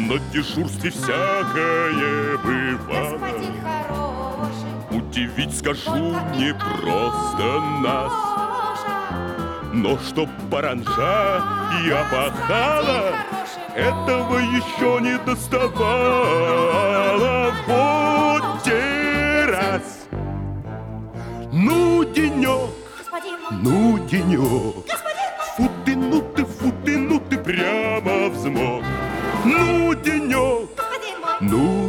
На дежурстве всякое бывало. Господин хороший, Удивить, скажу, не просто нас. Но чтоб паранжа я пахала, этого еще не доставало. Вот те раз. Ну, денек, ну, денек. Фу ты, прямо взмок. Ну, денек, ну,